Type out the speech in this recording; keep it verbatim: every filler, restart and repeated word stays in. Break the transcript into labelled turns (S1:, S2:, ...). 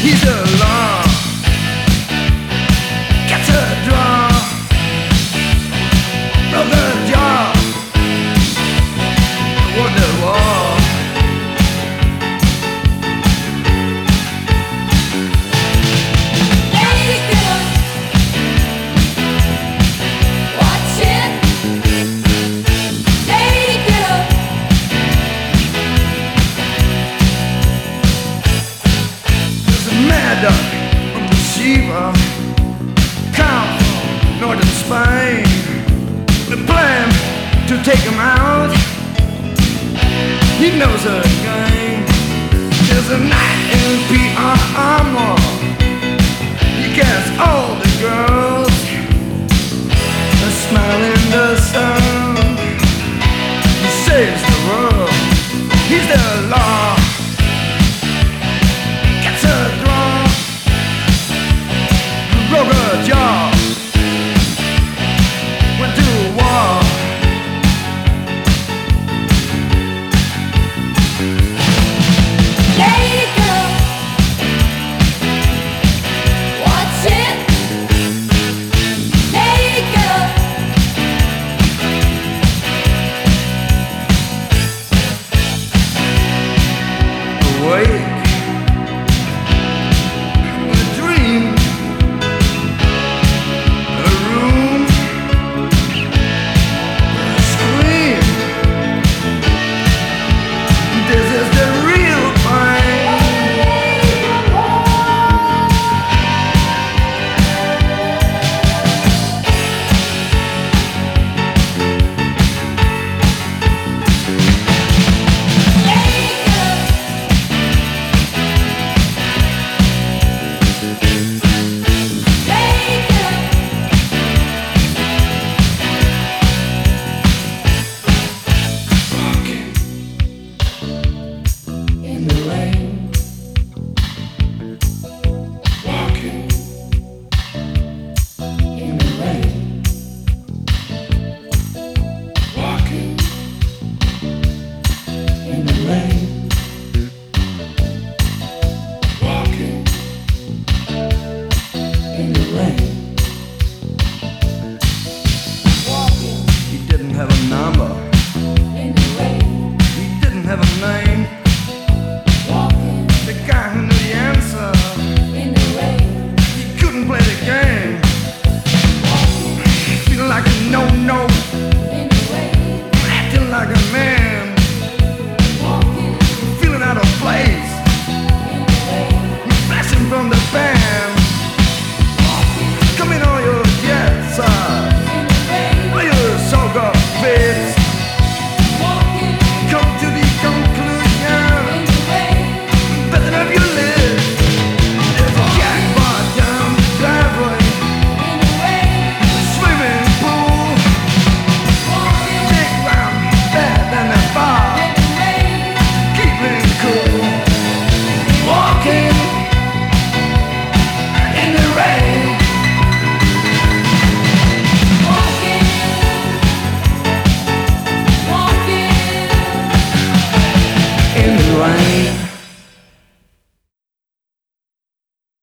S1: He's a law, got to draw, broke the jaw, won the war.
S2: Lady good, watch it. Lady good,
S1: There's a mad dog from the Shiva, come from northern Spain. The plan to take him out, he knows a game. There's a night in P R armor, he gets all the girls, a smile in the sun. He saves the world, he's the law, gets a draw, broke a jaw, went to war.
S2: lady good, watch it. Lady good,
S1: Awake, a dream, a room, a scream. This is the real thing.
S2: lady good, lady good,
S1: Walking in the rain, walking in the rain, walking in the rain, walking in the rain, walking. He didn't have a number.